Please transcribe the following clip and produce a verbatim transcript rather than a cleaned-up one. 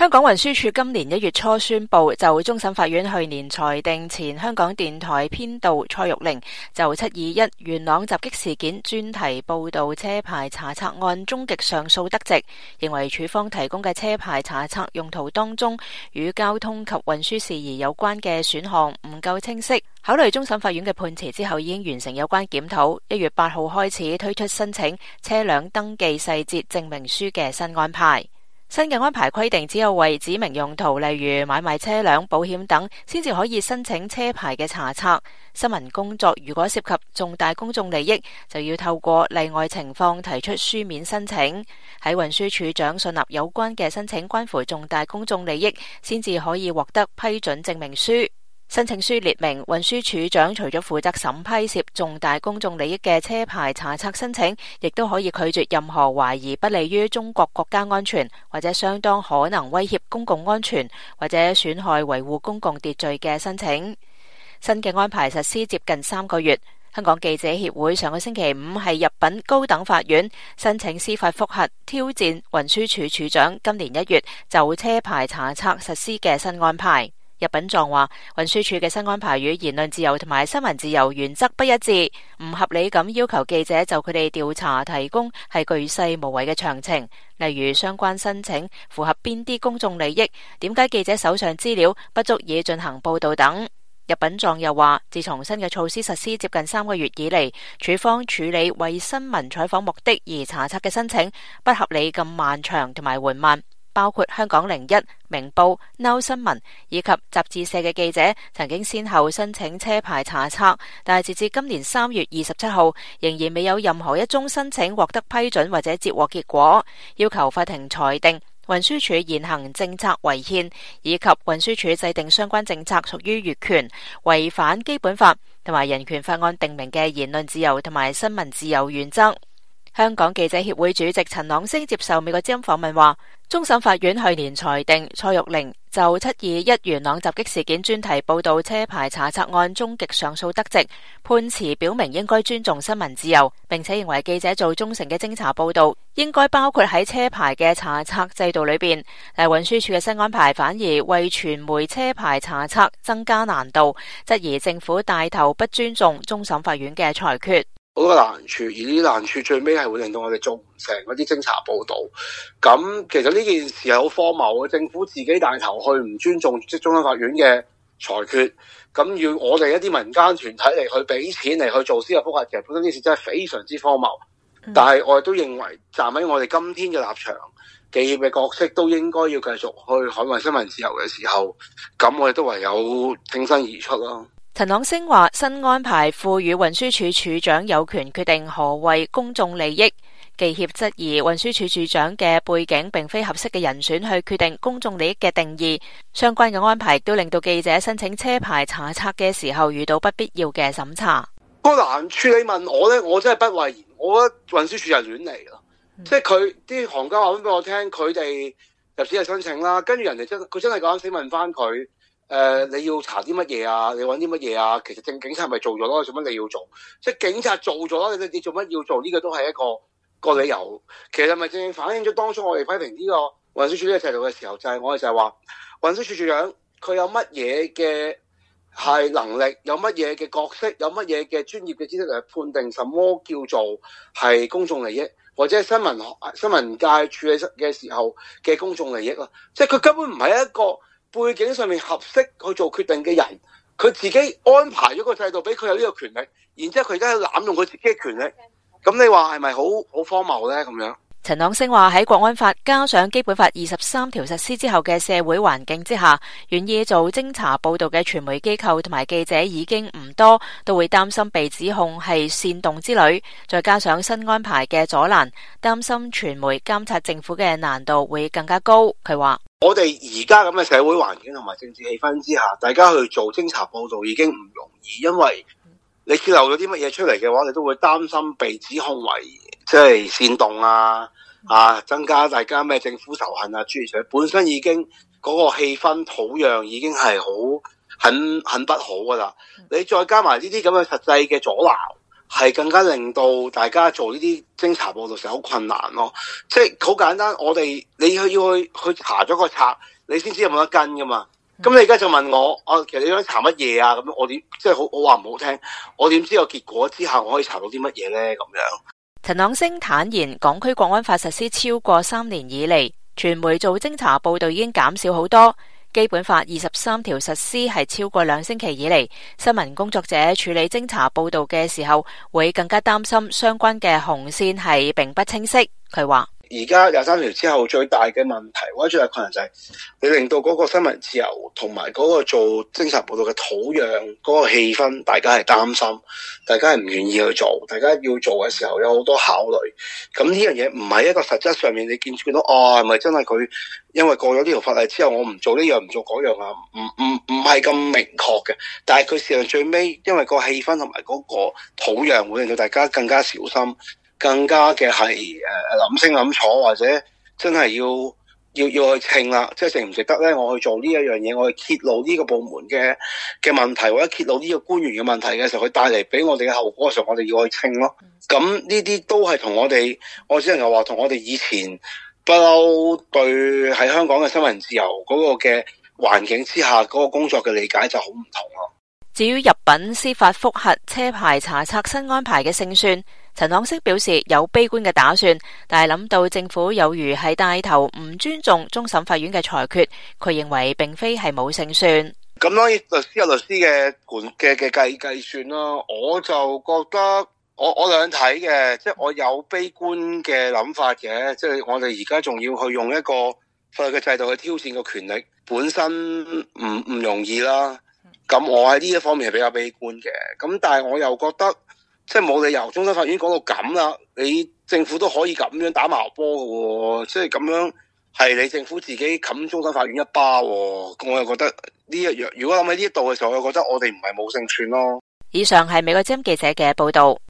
香港運輸署今年一月初宣布，就終審法院去年裁定前香港電台編導蔡玉玲就七二一元朗襲擊事件專題報導車牌查冊案終極上訴得直，認為署方提供嘅車牌查冊用途當中與交通及運輸事宜有關嘅選項唔夠清晰。考慮終審法院嘅判詞之後，已經完成有關檢討，一月八號開始推出申請車輛登記細節證明書嘅新安排。新嘅安排規定，只有為指明用途，例如買賣車輛、保險等，先至可以申請車牌嘅查冊。新聞工作如果涉及重大公眾利益，就要透過例外情況提出書面申請。喺運輸署長信納有關嘅申請關乎重大公眾利益，先至可以獲得批准證明書。申請書列明，運輸署長除咗負責審批涉重大公眾利益嘅車牌查冊申請，亦都可以拒絕任何懷疑不利於中國國家安全，或者相當可能威脅公共安全，或者損害維護公共秩序嘅申請。新嘅安排實施接近三個月。香港記者協會上個星期五係入稟高等法院申請司法覆核，挑戰運輸署署長今年一月就車牌查冊實施嘅新安排。入稟狀話，運輸署嘅新安排與言論自由同埋新聞自由原則不一致，唔合理咁要求記者就佢哋調查提供係巨細無遺嘅詳情，例如相關申請符合邊啲公眾利益，點解記者手上資料不足以進行報道等。入稟狀又話，自從新嘅措施實施接近三個月以嚟，署方處理為新聞採訪目的而查冊嘅申請不合理咁漫長同埋緩慢。包括香港零一、明報、Now 新聞以及雜誌社嘅記者曾經先後申請車牌查冊，但係截至今年三月二十七號，仍然未有任何一宗申請獲得批准或者接獲結果，要求法庭裁定運輸署現行政策違憲，以及運輸署制定相關政策屬於越權、違反基本法同埋人權法案定明嘅言論自由同埋新聞自由原則。香港記者協會主席陳朗昇接受美國之音訪問話，終審法院去年裁定蔡玉玲就七二一元朗襲擊事件專題報導車牌查冊案終極上訴得直，判詞表明應該尊重新聞自由，並且認為記者做忠誠嘅偵查報導應該包括喺車牌嘅查冊制度裏邊。但運輸署嘅新安排反而為傳媒車牌查冊增加難度，質疑政府帶頭不尊重終審法院嘅裁決。 好多難處，而呢啲難處最尾係會令到我哋做唔成嗰啲偵查報導。咁其實呢件事係好荒謬嘅，政府自己帶頭去唔尊重即終審法院嘅裁決，咁要我哋一啲民間團體嚟去俾錢嚟去做司法覆核，其實本身呢件事真係非常之荒謬。嗯、但係我哋都認為站喺我哋今天嘅立場，企業嘅角色都應該要繼續去捍衛新聞自由嘅時候，咁我哋都唯有挺身而出咯。 陳朗昇話，新安排賦予運輸署署長有權決定何謂公眾利益。記協質疑運輸署署長嘅背景並非合適嘅人選去決定公眾利益嘅定義，相關嘅安排亦都令到記者申請車牌查冊嘅時候遇到不必要嘅審查。 個難處你問我呢，我真係不諱言，我覺得運輸署就亂嚟咯，嗯、即係佢啲行家話俾我聽，佢哋入紙係申請啦，跟住人哋真佢真係講死問翻佢。誒、呃，你要查啲乜嘢啊？你揾啲乜嘢啊？其實正警察咪做咗咯，做乜你要做？即係警察做咗啦，你你做乜要做？呢、這個都係一個個理由。其實咪正正反映咗當初我哋批評呢個運輸署呢個制度嘅時候，就係、是、我哋就係話運輸署署長佢有乜嘢嘅係能力，有乜嘢嘅角色，有乜嘢嘅專業嘅知識嚟判定什麼叫做係公眾利益，或者係新聞新聞界處理嘅時候嘅公眾利益咯。即係佢根本唔係一個背景上面合適去做決定嘅人，佢自己安排咗個制度俾佢有呢個權力，然之後佢而家濫用佢自己嘅權力，咁你話係咪好好荒謬呢？咁樣？ 陳朗昇話喺國安法加上基本法二十三條實施之後嘅社會環境之下，願意做偵查報道嘅傳媒機構同埋記者已經唔多，都會擔心被指控係煽動之類，再加上新安排嘅阻攔，擔心傳媒監察政府嘅難度會更加高。佢話： 我哋而家咁嘅社會環境同埋政治氣氛之下，大家去做偵查報道已經唔容易，因為你揭漏咗啲乜嘢出嚟嘅話，你都會擔心被指控為即係煽動啊，啊增加大家咩政府仇恨啊諸如此類，本身已經嗰個氣氛土壤已經係好很很不好噶啦，你再加埋呢啲咁嘅實際嘅阻撓， 係更加令到大家做呢啲偵查報道時好困難咯。即係好簡單，我哋你要去去查咗個賊，你先知有冇得跟噶嘛。咁、嗯、你而家就問我，我其實你想查乜嘢啊？咁我點即係好我話唔好聽，我點知個結果之後我可以查到啲乜嘢咧？咁樣。 陳朗昇坦言，港區國安法實施超過三年以嚟，傳媒做偵查報道已經減少好多。基本法二十三條實施係超過兩星期以嚟，新聞工作者處理偵查報道嘅時候，會更加擔心相關嘅紅線係並不清晰。佢話： 而家廿三條之後最大嘅問題或者最大困難就係你令到嗰個新聞自由同埋嗰個做偵查報道嘅土壤嗰個氣氛，大家係擔心，大家係唔願意去做，大家要做嘅時候有好多考慮。咁呢樣嘢唔係一個實質上面你見見到哦，係咪真係佢因為過咗呢條法例之後，我唔做呢樣唔做嗰樣啊？唔唔唔係咁明確嘅。但係佢事實上最尾，因為個氣氛同埋嗰個土壤會令到大家更加小心。更加嘅係誒諗清諗楚，或者真係要要要去稱啦，即係值唔值得咧？我去做呢一樣嘢，我去揭露呢個部門嘅嘅問題，或者揭露呢個官員嘅問題嘅時候，佢帶嚟俾我哋嘅後果嘅時候，我哋要去稱咯。咁呢啲都係同我哋，我只能夠話同我哋以前不嬲對喺香港嘅新聞自由嗰個嘅環境之下嗰個工作嘅理解就好唔同咯。 至於入稟司法覆核車牌查冊新安排嘅勝算，陳朗昇表示有悲觀嘅打算，但係諗到政府有如係帶頭唔尊重終審法院嘅裁決，佢認為並非係冇勝算。 咁當然律師有律師嘅盤嘅嘅計計算啦，我就覺得我我兩睇嘅，即係我有悲觀嘅諗法嘅，即係我哋而家仲要去用一個法律嘅制度去挑戰個權力，本身唔唔容易啦。咁我喺呢一方面係比較悲觀嘅，咁但係我又覺得即係冇理由終審法院講到咁啦，你政府都可以咁樣打矛波嘅，即係咁樣係你政府自己冚終審法院一巴，我又覺得呢一樣，如果諗喺呢一度嘅時候，我又覺得我哋唔係冇勝算咯。 以上係美國之音記者嘅報道。